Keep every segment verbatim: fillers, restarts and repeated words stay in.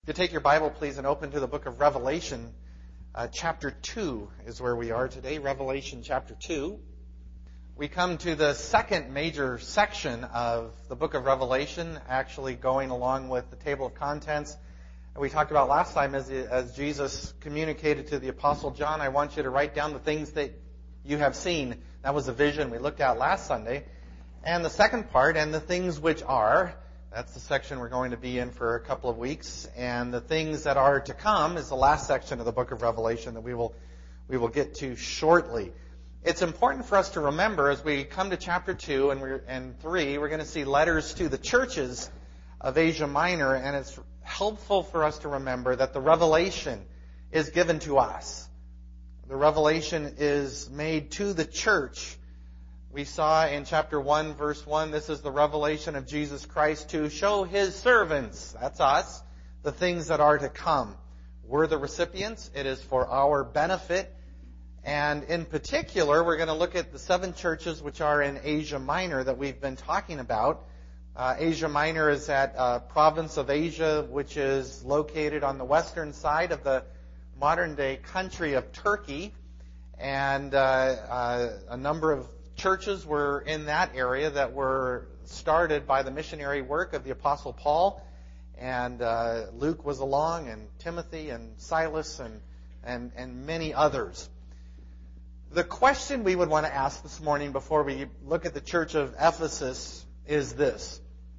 If you take your Bible, please, and open to the book of Revelation, uh, chapter two is where we are today. Revelation chapter two. We come to the second major section of the book of Revelation, actually going along with the table of contents. And we talked about last time as, as Jesus communicated to the Apostle John, I want you to write down the things that you have seen. That was the vision we looked at last Sunday. And the second part, and the things which are, that's the section we're going to be in for a couple of weeks. And the things that are to come is the last section of the book of Revelation that we will we will get to shortly. It's important for us to remember as we come to chapter two and, we're, and three, we're going to see letters to the churches of Asia Minor. And it's helpful for us to remember that the revelation is given to us. The revelation is made to the church. We saw in chapter one, verse one, this is the revelation of Jesus Christ to show His servants, that's us, the things that are to come. We're the recipients. It is for our benefit. And in particular, we're going to look at the seven churches which are in Asia Minor that we've been talking about. Uh, Asia Minor is that uh, province of Asia which is located on the western side of the modern-day country of Turkey. And uh, uh, a number of churches were in that area that were started by the missionary work of the Apostle Paul, and uh, Luke was along, and Timothy and Silas and, and, and many others. The question we would want to ask this morning before we look at the church of Ephesus is this.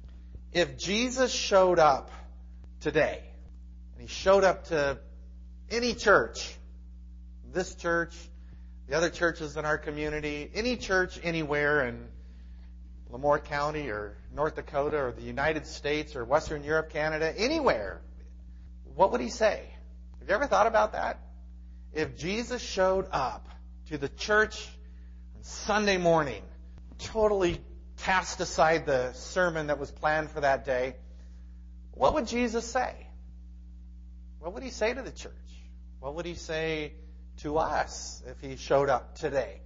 If Jesus showed up today, and He showed up to any church, this church, the other churches in our community, any church anywhere in Lemoore County or North Dakota or the United States or Western Europe, Canada, anywhere, what would He say? Have you ever thought about that? If Jesus showed up to the church on Sunday morning, totally cast aside the sermon that was planned for that day, what would Jesus say? What would He say to the church? What would He say to us if He showed up today?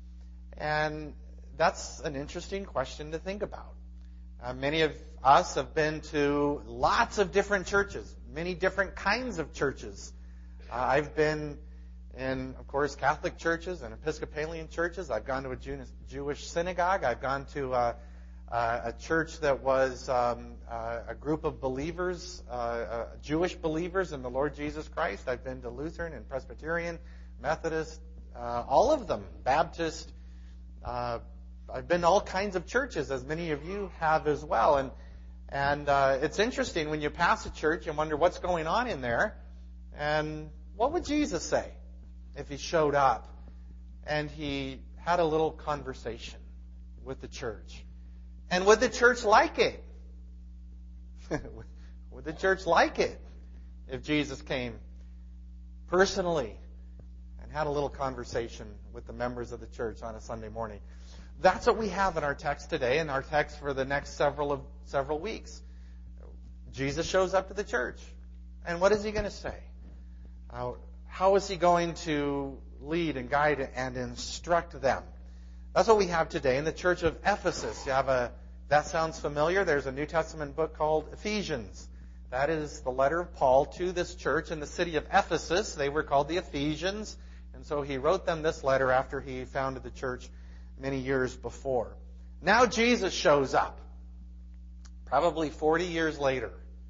And that's an interesting question to think about. Uh, many of us have been to lots of different churches, many different kinds of churches. Uh, I've been in, of course, Catholic churches and Episcopalian churches. I've gone to a Jew- Jewish synagogue. I've gone to uh, uh, a church that was um, uh, a group of believers, uh, uh, Jewish believers in the Lord Jesus Christ. I've been to Lutheran and Presbyterian, Methodist, uh, all of them, Baptist. Uh, I've been to all kinds of churches, as many of you have as well. And and uh, it's interesting when you pass a church, you wonder what's going on in there. And what would Jesus say if He showed up and He had a little conversation with the church? And would the church like it? Would the church like it if Jesus came personally had a little conversation with the members of the church on a Sunday morning? That's what we have in our text today, and our text for the next several of several weeks. Jesus shows up to the church, and what is He going to say? How, how is He going to lead and guide and instruct them? That's what we have today in the church of Ephesus. You have a that sounds familiar. There's a New Testament book called Ephesians. That is the letter of Paul to this church in the city of Ephesus. They were called the Ephesians. And so he wrote them this letter after he founded the church many years before. Now Jesus shows up, probably forty years later,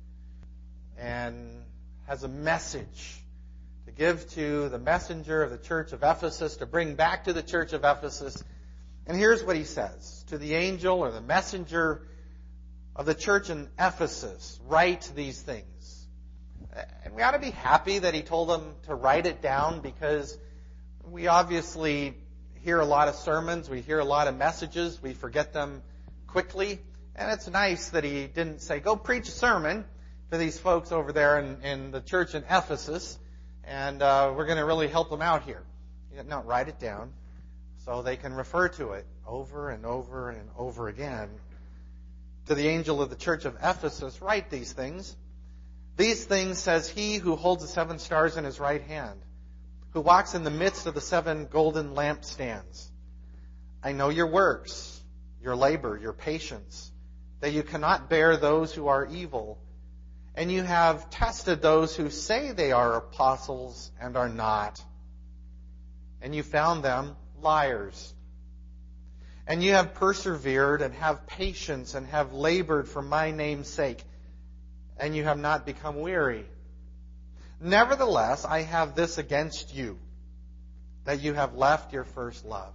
and has a message to give to the messenger of the church of Ephesus, to bring back to the church of Ephesus. And here's what he says. To the angel or the messenger of the church in Ephesus, write these things. And we ought to be happy that he told them to write it down, because we obviously hear a lot of sermons, we hear a lot of messages, we forget them quickly. And it's nice that he didn't say, go preach a sermon to these folks over there in, in the church in Ephesus, and uh, we're going to really help them out here. No, write it down so they can refer to it over and over and over again. To the angel of the church of Ephesus, write these things. These things says He who holds the seven stars in His right hand, who walks in the midst of the seven golden lampstands. I know your works, your labor, your patience, that you cannot bear those who are evil, And you have tested those who say they are apostles and are not. And you found them liars. And you have persevered and have patience and have labored for my name's sake. And you have not become weary. Nevertheless, I have this against you, that you have left your first love.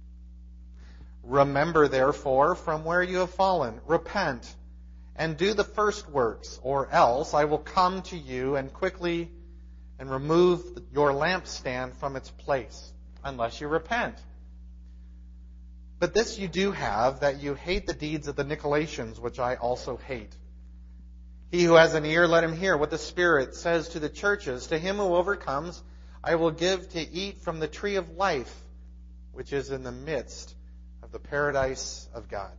Remember, therefore, from where you have fallen, repent, and do the first works, or else I will come to you and quickly and remove your lampstand from its place, unless you repent. But this you do have, that you hate the deeds of the Nicolaitans, which I also hate. He who has an ear, let him hear what the Spirit says to the churches. To him who overcomes, I will give to eat from the tree of life, which is in the midst of the paradise of God.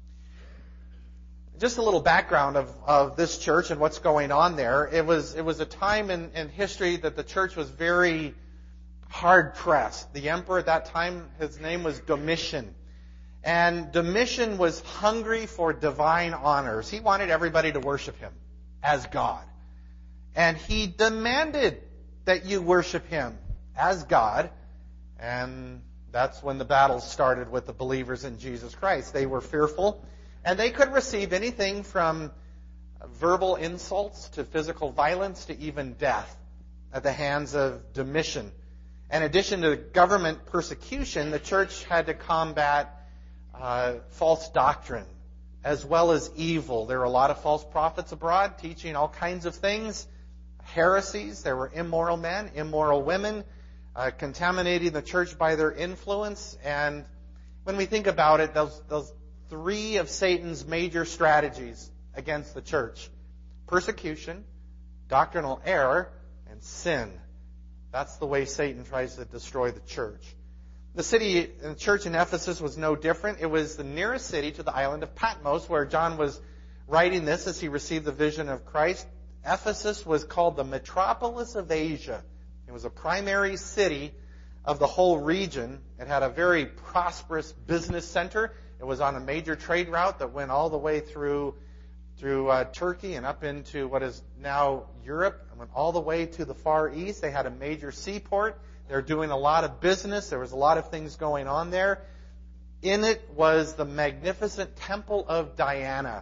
Just a little background of, of this church and what's going on there. It was it was a time in, in history that the church was very hard pressed. The emperor at that time, his name was Domitian. And Domitian was hungry for divine honors. He wanted everybody to worship him as God. And he demanded that you worship him as God. And that's when the battle started with the believers in Jesus Christ. They were fearful. And they could receive anything from verbal insults to physical violence to even death at the hands of Domitian. In addition to government persecution, the church had to combat uh, false doctrine as well as evil. There were a lot of false prophets abroad teaching all kinds of things, heresies. There were immoral men, immoral women, uh, contaminating the church by their influence. And when we think about it, those those three of Satan's major strategies against the church: persecution, doctrinal error, and sin. That's the way Satan tries to destroy the church. The city, the church in Ephesus was no different. It was the nearest city to the island of Patmos, where John was writing this as he received the vision of Christ. Ephesus was called the metropolis of Asia. It was a primary city of the whole region. It had a very prosperous business center. It was on a major trade route that went all the way through through uh, Turkey and up into what is now Europe, and went all the way to the Far East. They had a major seaport. They were doing a lot of business. There was a lot of things going on there. In it was the magnificent temple of Diana,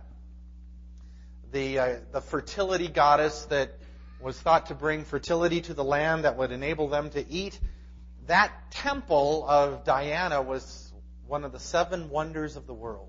the uh, the fertility goddess that was thought to bring fertility to the land that would enable them to eat. That temple of Diana was one of the seven wonders of the world.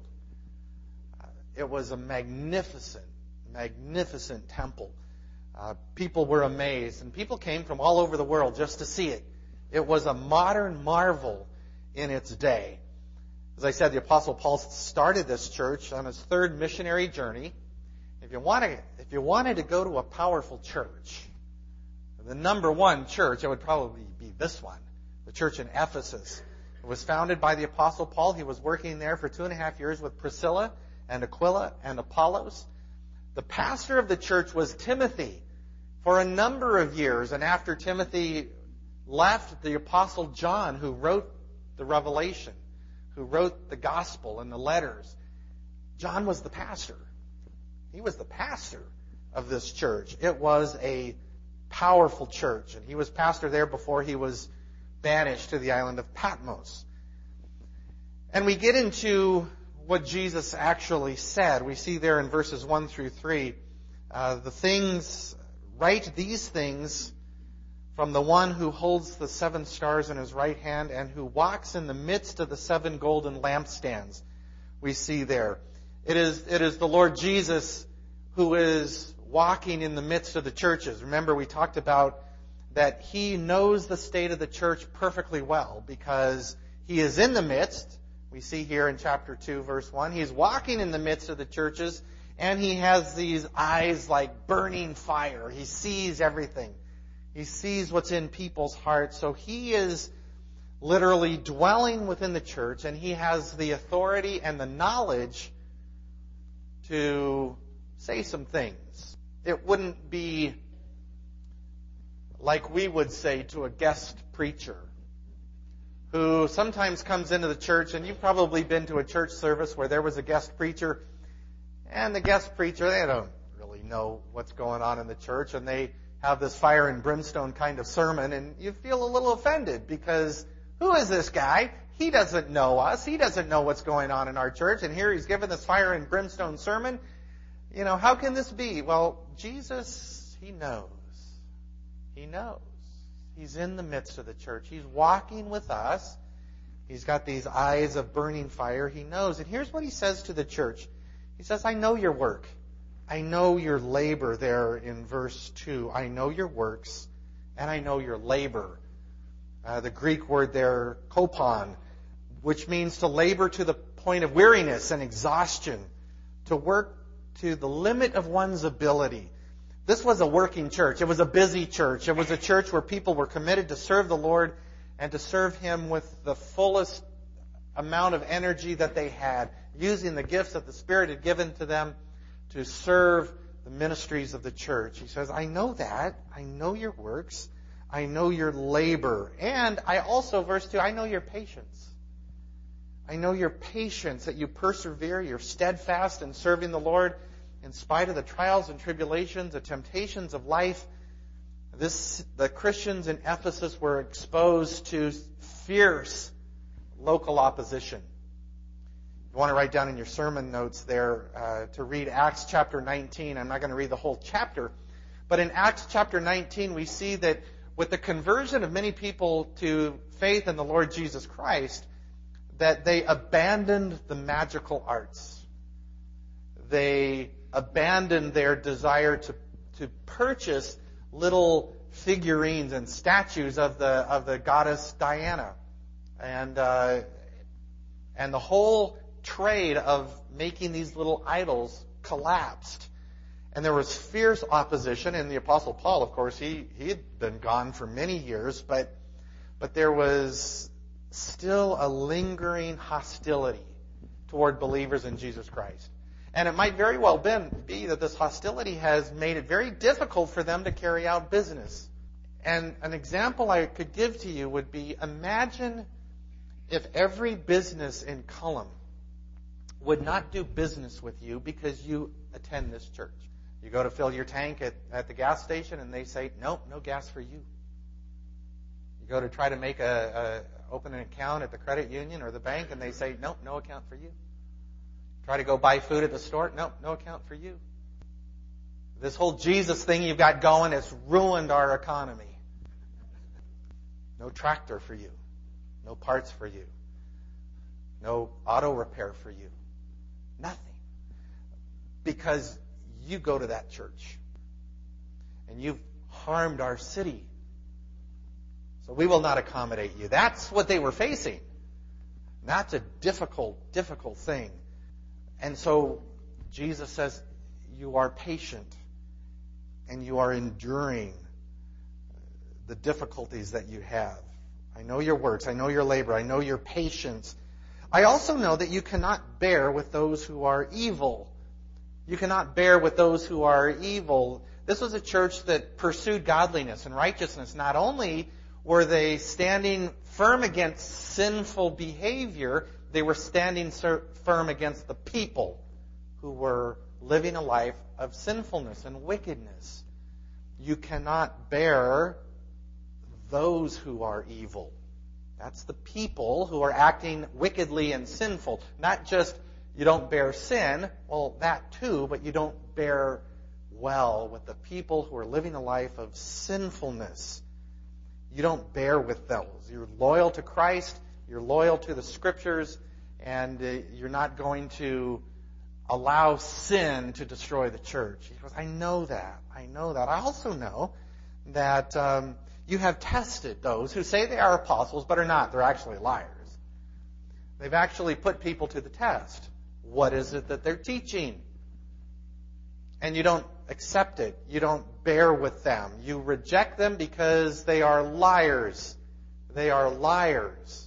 It was a magnificent, magnificent temple. Uh, people were amazed, and people came from all over the world just to see it. It was a modern marvel in its day. As I said, the Apostle Paul started this church on his third missionary journey. If you wanted, if you wanted to go to a powerful church, the number one church, it would probably be this one, the church in Ephesus. It was founded by the Apostle Paul. He was working there for two and a half years with Priscilla and Aquila and Apollos. The pastor of the church was Timothy for a number of years. And after Timothy left, the Apostle John, who wrote the Revelation, who wrote the gospel and the letters, John was the pastor. He was the pastor of this church. It was a powerful church, and he was pastor there before he was banished to the island of Patmos. And we get into what Jesus actually said. We see there in verses one through three, uh, the things, write these things from the one who holds the seven stars in his right hand and who walks in the midst of the seven golden lampstands. We see there. It is, it is the Lord Jesus who is walking in the midst of the churches. Remember, we talked about that he knows the state of the church perfectly well because he is in the midst. We see here in chapter two, verse one, he's walking in the midst of the churches, and he has these eyes like burning fire. He sees everything. He sees what's in people's hearts. So he is literally dwelling within the church, and he has the authority and the knowledge to say some things. It wouldn't be like we would say to a guest preacher who sometimes comes into the church, and you've probably been to a church service where there was a guest preacher, and the guest preacher, they don't really know what's going on in the church, and they have this fire and brimstone kind of sermon, and you feel a little offended because who is this guy? He doesn't know us. He doesn't know what's going on in our church, and here he's giving this fire and brimstone sermon. You know, how can this be? Well, Jesus, He knows. He knows. He's in the midst of the church. He's walking with us. He's got these eyes of burning fire. He knows. And here's what He says to the church. He says, I know your work. I know your labor there in verse two. I know your works, and I know your labor. Uh, the Greek word there, kopon, which means to labor to the point of weariness and exhaustion, to work to the limit of one's ability. This was a working church. It was a busy church. It was a church where people were committed to serve the Lord and to serve Him with the fullest amount of energy that they had, using the gifts that the Spirit had given to them to serve the ministries of the church. He says, I know that. I know your works. I know your labor. And I also, verse two, I know your patience. I know your patience, that you persevere, you're steadfast in serving the Lord in spite of the trials and tribulations, the temptations of life. This, the Christians in Ephesus were exposed to fierce local opposition. You want to write down in your sermon notes there uh, to read Acts chapter nineteen. I'm not going to read the whole chapter. But in Acts chapter nineteen, we see that with the conversion of many people to faith in the Lord Jesus Christ, that they abandoned the magical arts. They abandoned their desire to, to purchase little figurines and statues of the of the goddess Diana. And uh, and the whole trade of making these little idols collapsed. And there was fierce opposition. And the Apostle Paul, of course, he, he had been gone for many years, but but there was still a lingering hostility toward believers in Jesus Christ. And it might very well been, be that this hostility has made it very difficult for them to carry out business. And an example I could give to you would be, imagine if every business in Cullum would not do business with you because you attend this church. You go to fill your tank at, at the gas station and they say, nope, no gas for you. You go to try to make a, a open an account at the credit union or the bank and they say, nope, no account for you. Try to go buy food at the store, nope, no account for you. This whole Jesus thing you've got going has ruined our economy. No tractor for you. No parts for you. No auto repair for you. Nothing. Because you go to that church. And you've harmed our city. So we will not accommodate you. That's what they were facing. That's a difficult, difficult thing. And so Jesus says, you are patient. And you are enduring the difficulties that you have. I know your works. I know your labor. I know your patience. I also know that you cannot bear with those who are evil. You cannot bear with those who are evil. This was a church that pursued godliness and righteousness. Not only were they standing firm against sinful behavior, they were standing firm against the people who were living a life of sinfulness and wickedness. You cannot bear those who are evil. That's the people who are acting wickedly and sinful. Not just you don't bear sin, well, that too, but you don't bear well with the people who are living a life of sinfulness. You don't bear with those. You're loyal to Christ, you're loyal to the Scriptures, and uh, you're not going to allow sin to destroy the church. He goes, I know that. I know that. I also know that um, you have tested those who say they are apostles but are not. They're actually liars. They've actually put people to the test. What is it that they're teaching? And you don't accept it. You don't bear with them. You reject them because they are liars. They are liars.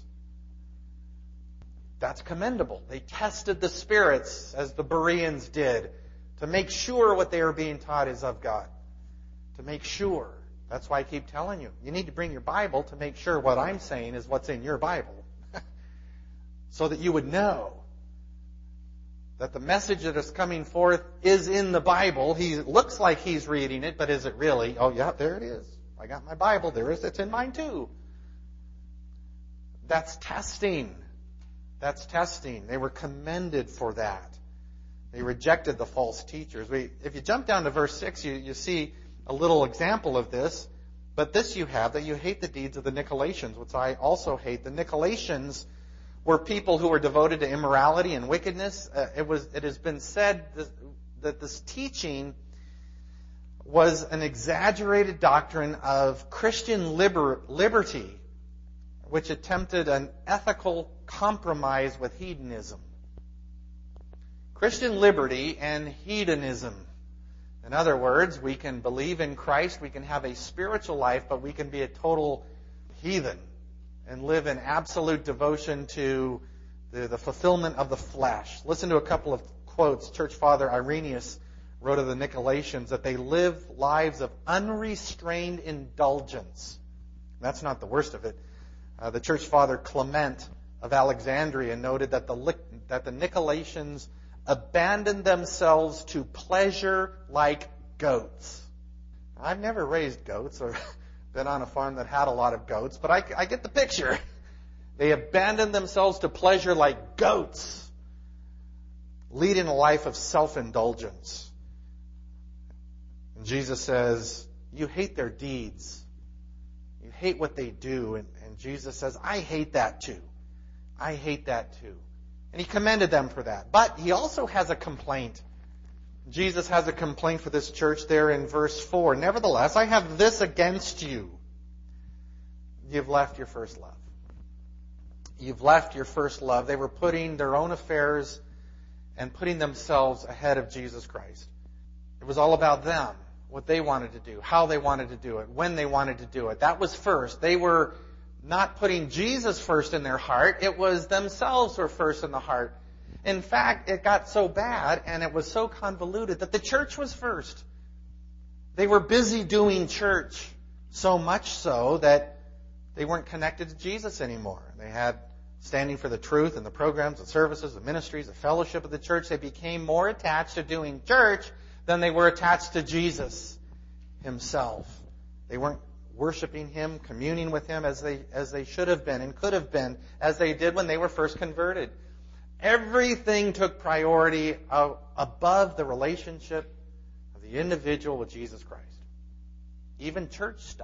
That's commendable. They tested the spirits, as the Bereans did, to make sure what they are being taught is of God. To make sure. That's why I keep telling you. You need to bring your Bible to make sure what I'm saying is what's in your Bible. So that you would know that the message that is coming forth is in the Bible. He looks like he's reading it, but is it really? Oh, yeah, there it is. I got my Bible. There it is. It's in mine too. That's testing. That's testing. They were commended for that. They rejected the false teachers. We, if you jump down to verse six, you, you see a little example of this. But this you have, that you hate the deeds of the Nicolaitans, which I also hate. The Nicolaitans were people who were devoted to immorality and wickedness. Uh, it was. It has been said that, that this teaching was an exaggerated doctrine of Christian liber, liberty, which attempted an ethical compromise with hedonism. Christian liberty and hedonism. In other words, we can believe in Christ, we can have a spiritual life, but we can be a total heathen and live in absolute devotion to the, the fulfillment of the flesh. Listen to a couple of quotes. Church Father Irenaeus wrote of the Nicolaitans that they live lives of unrestrained indulgence. That's not the worst of it. Uh, the Church Father Clement of Alexandria noted that the, that the Nicolaitans abandoned themselves to pleasure like goats. I've never raised goats or been on a farm that had a lot of goats, but I, I get the picture. They abandoned themselves to pleasure like goats, leading a life of self-indulgence. And Jesus says, you hate their deeds. You hate what they do. And, and Jesus says, I hate that too. I hate that too. And he commended them for that. But he also has a complaint. Jesus has a complaint for this church there in verse four. Nevertheless, I have this against you. You've left your first love. You've left your first love. They were putting their own affairs and putting themselves ahead of Jesus Christ. It was all about them, what they wanted to do, how they wanted to do it, when they wanted to do it. That was first. They were not putting Jesus first in their heart. It was themselves were first in the heart. In fact, it got so bad and it was so convoluted that the church was first. They were busy doing church, so much so that they weren't connected to Jesus anymore. They had standing for the truth and the programs, the services, the ministries, the fellowship of the church. They became more attached to doing church than they were attached to Jesus himself. They weren't worshiping him, communing with him as they as they should have been and could have been, as they did when they were first converted. Everything took priority above the relationship of the individual with Jesus Christ. Even church stuff.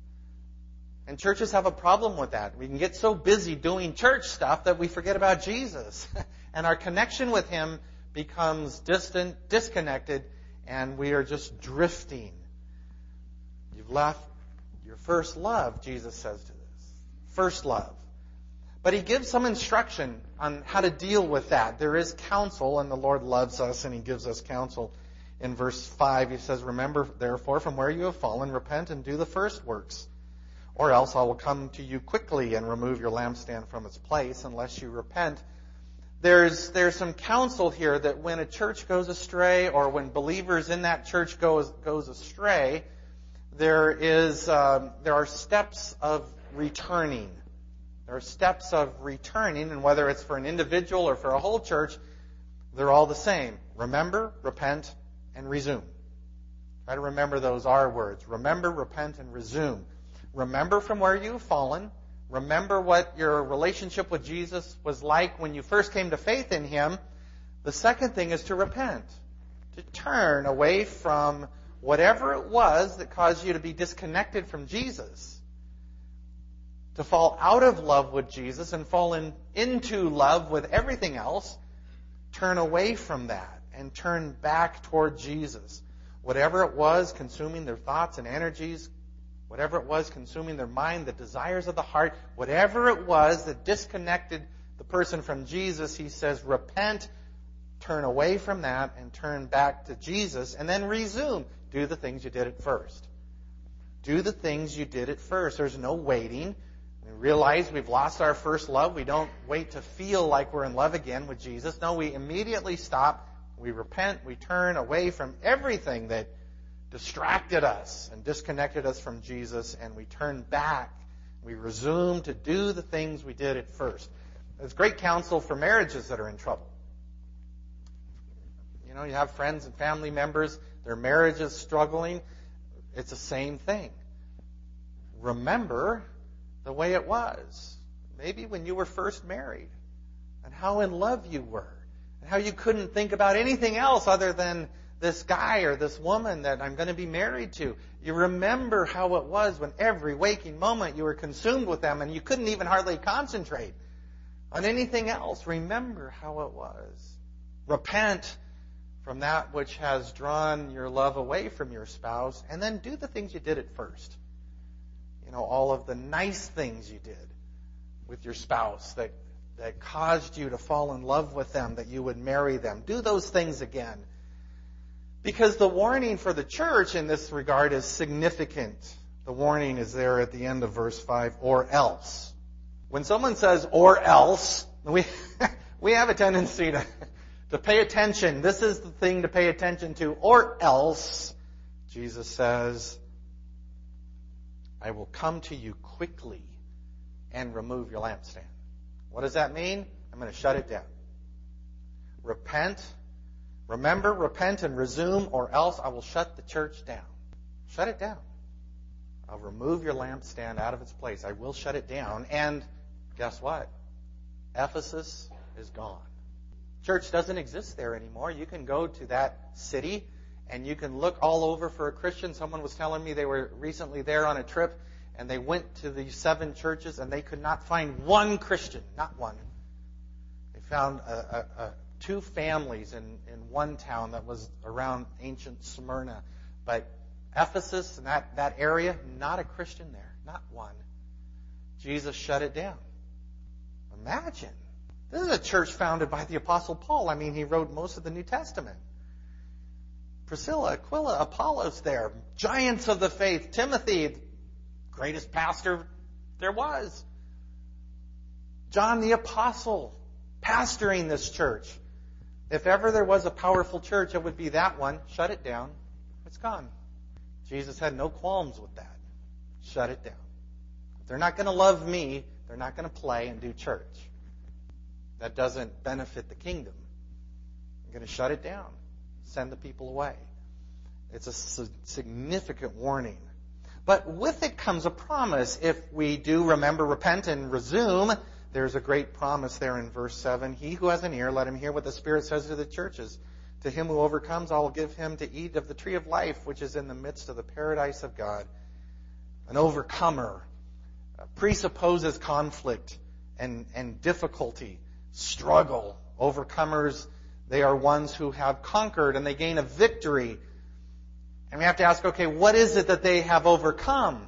And churches have a problem with that. We can get so busy doing church stuff that we forget about Jesus. And our connection with him becomes distant, disconnected, and we are just drifting. You've left your first love, Jesus says to this. First love. But he gives some instruction on how to deal with that. There is counsel, and the Lord loves us, and he gives us counsel. In verse five, he says, remember, therefore, from where you have fallen, repent and do the first works. Or else I will come to you quickly and remove your lampstand from its place unless you repent. There's there's some counsel here that when a church goes astray or when believers in that church goes goes astray, there is um, there are steps of returning. There are steps of returning, and whether it's for an individual or for a whole church, they're all the same. Remember, repent, and resume. Try to remember those R words. Remember, repent, and resume. Remember from where you've fallen. Remember what your relationship with Jesus was like when you first came to faith in him. The second thing is to repent, to turn away from whatever it was that caused you to be disconnected from Jesus, to fall out of love with Jesus and fall in, into love with everything else. Turn away from that and turn back toward Jesus. Whatever it was consuming their thoughts and energies, whatever it was consuming their mind, the desires of the heart, whatever it was that disconnected the person from Jesus, he says, repent, turn away from that, and turn back to Jesus, and then resume. Do the things you did at first. Do the things you did at first. There's no waiting. We realize we've lost our first love. We don't wait to feel like we're in love again with Jesus. No, we immediately stop. We repent. We turn away from everything that distracted us and disconnected us from Jesus, and we turn back. We resume to do the things we did at first. There's great counsel for marriages that are in trouble. You know, you have friends and family members, their marriage is struggling. It's the same thing. Remember the way it was. Maybe when you were first married and how in love you were and how you couldn't think about anything else other than this guy or this woman that I'm going to be married to. You remember how it was when every waking moment you were consumed with them and you couldn't even hardly concentrate on anything else. Remember how it was. Repent from that which has drawn your love away from your spouse, and then do the things you did at first. You know, all of the nice things you did with your spouse that, that caused you to fall in love with them, that you would marry them. Do those things again. Because the warning for the church in this regard is significant. The warning is there at the end of verse five, or else. When someone says, or else, we, we have a tendency to, to pay attention. This is the thing to pay attention to. Or else, Jesus says, I will come to you quickly and remove your lampstand. What does that mean? I'm going to shut it down. Repent. Remember, repent and resume, or else I will shut the church down. Shut it down. I'll remove your lampstand out of its place. I will shut it down. And guess what? Ephesus is gone. Church doesn't exist there anymore. You can go to that city and you can look all over for a Christian. Someone was telling me they were recently there on a trip and they went to these seven churches and they could not find one Christian. Not one. They found a, a, a two families in, in one town that was around ancient Smyrna. But Ephesus and that, that area, not a Christian there. Not one. Jesus shut it down. Imagine. This is a church founded by the Apostle Paul. I mean, he wrote most of the New Testament. Priscilla, Aquila, Apollos there. Giants of the faith. Timothy, greatest pastor there was. John the Apostle, pastoring this church. If ever there was a powerful church, it would be that one. Shut it down. It's gone. Jesus had no qualms with that. Shut it down. If they're not going to love me, they're not going to play and do church. That doesn't benefit the kingdom. I'm going to shut it down. Send the people away. It's a significant warning. But with it comes a promise. If we do remember, repent, and resume, there's a great promise there in verse seven. He who has an ear, let him hear what the Spirit says to the churches. To him who overcomes, I will give him to eat of the tree of life, which is in the midst of the paradise of God. An overcomer presupposes conflict and, and difficulty, struggle. Overcomers, they are ones who have conquered and they gain a victory. And we have to ask, okay, what is it that they have overcome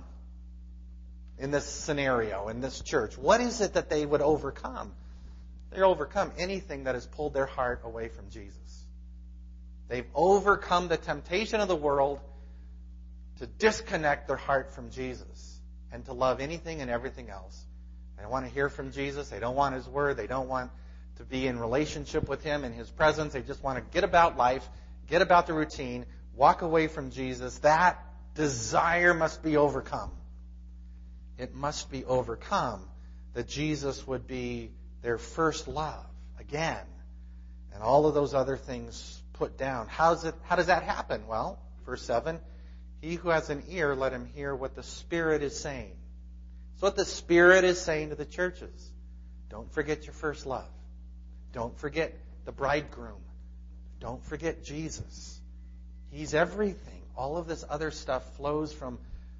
in this scenario, in this church? What is it that they would overcome? They overcome anything that has pulled their heart away from Jesus. They've overcome the temptation of the world to disconnect their heart from Jesus and to love anything and everything else. They don't want to hear from Jesus. They don't want His Word. They don't want to be in relationship with Him in His presence. They just want to get about life, get about the routine, walk away from Jesus. That desire must be overcome. It must be overcome that Jesus would be their first love again, and all of those other things put down. How's it, how does that happen? Well, verse seven, he who has an ear, let him hear what the Spirit is saying. So what the Spirit is saying to the churches. Don't forget your first love. Don't forget the bridegroom. Don't forget Jesus. He's everything. All of this other stuff flows from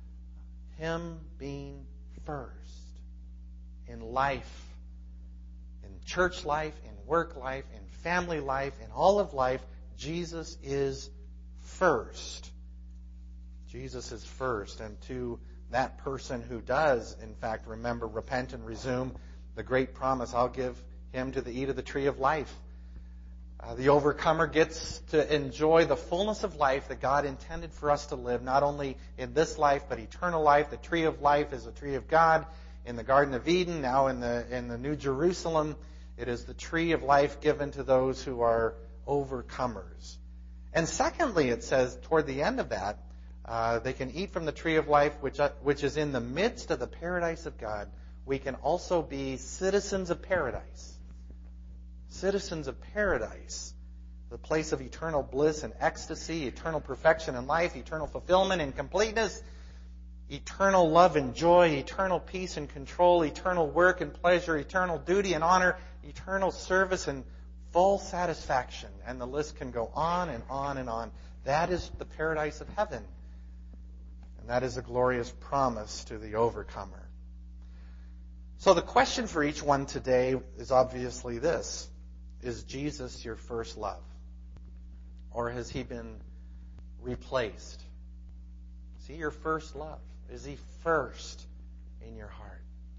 Him being first in life, in church life, in work life, in family life, in all of life. Jesus is first. Jesus is first. And to that person who does, in fact, remember, repent and resume, the great promise, I'll give him to the eat of the tree of life. Uh, the overcomer gets to enjoy the fullness of life that God intended for us to live, not only in this life, but eternal life. The tree of life is the tree of God in the Garden of Eden. Now in the in the New Jerusalem, it is the tree of life given to those who are overcomers. And secondly, it says toward the end of that, uh, they can eat from the tree of life, which uh, which is in the midst of the paradise of God. We can also be citizens of paradise. Citizens of paradise. the place of eternal bliss and ecstasy, eternal perfection in life, eternal fulfillment and completeness, eternal love and joy, eternal peace and control, eternal work and pleasure, eternal duty and honor, eternal service and full satisfaction. And the list can go on and on and on. That is the paradise of heaven. And that is a glorious promise to the overcomer. So the question for each one today is obviously this: is Jesus your first love? Or has he been replaced? Is he your first love? Is he first in your heart?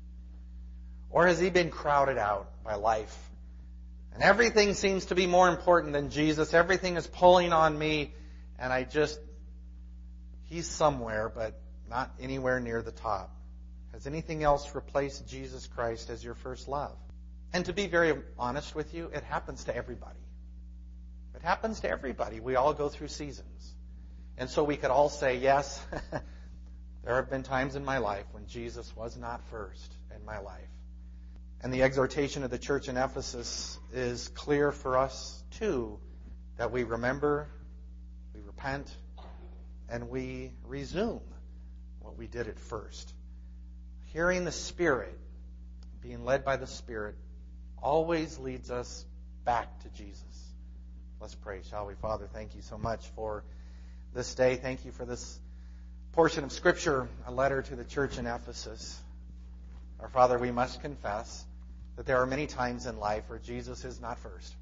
Or has he been crowded out by life? And everything seems to be more important than Jesus. Everything is pulling on me. And I just, he's somewhere, but not anywhere near the top. Has anything else replaced Jesus Christ as your first love? And to be very honest with you, it happens to everybody. It happens to everybody. We all go through seasons. And so we could all say, yes, there have been times in my life when Jesus was not first in my life. And the exhortation of the church in Ephesus is clear for us, too, that we remember, we repent, and we resume what we did at first. Hearing the Spirit, being led by the Spirit, always leads us back to Jesus. Let's pray, shall we? Father, thank you so much for this day. Thank you for this portion of Scripture, a letter to the church in Ephesus. Our Father, we must confess that there are many times in life where Jesus is not first.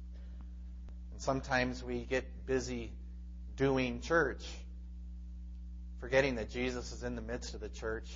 And sometimes we get busy doing church, forgetting that Jesus is in the midst of the church.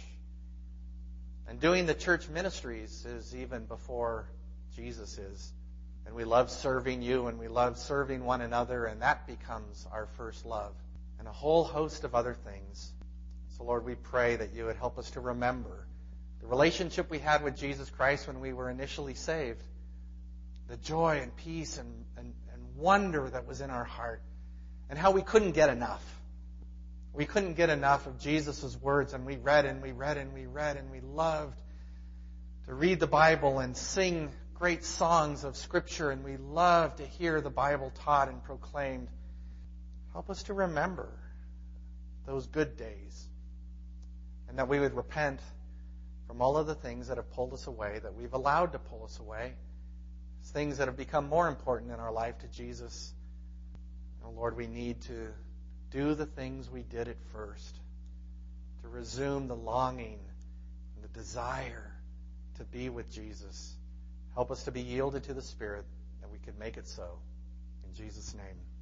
And doing the church ministries is even before Jesus is. And we love serving you, and we love serving one another, and that becomes our first love. And a whole host of other things. So, Lord, we pray that you would help us to remember the relationship we had with Jesus Christ when we were initially saved. The joy and peace and, and, and wonder that was in our heart. And how we couldn't get enough. We couldn't get enough of Jesus' words, and we read and we read and we read, and we loved to read the Bible and sing great songs of Scripture, and we love to hear the Bible taught and proclaimed. Help us to remember those good days, and that we would repent from all of the things that have pulled us away, that we've allowed to pull us away, things that have become more important in our life to Jesus. Oh, Lord, we need to do the things we did at first, to resume the longing and the desire to be with Jesus. Help us to be yielded to the Spirit, that we could make it so. In Jesus' name.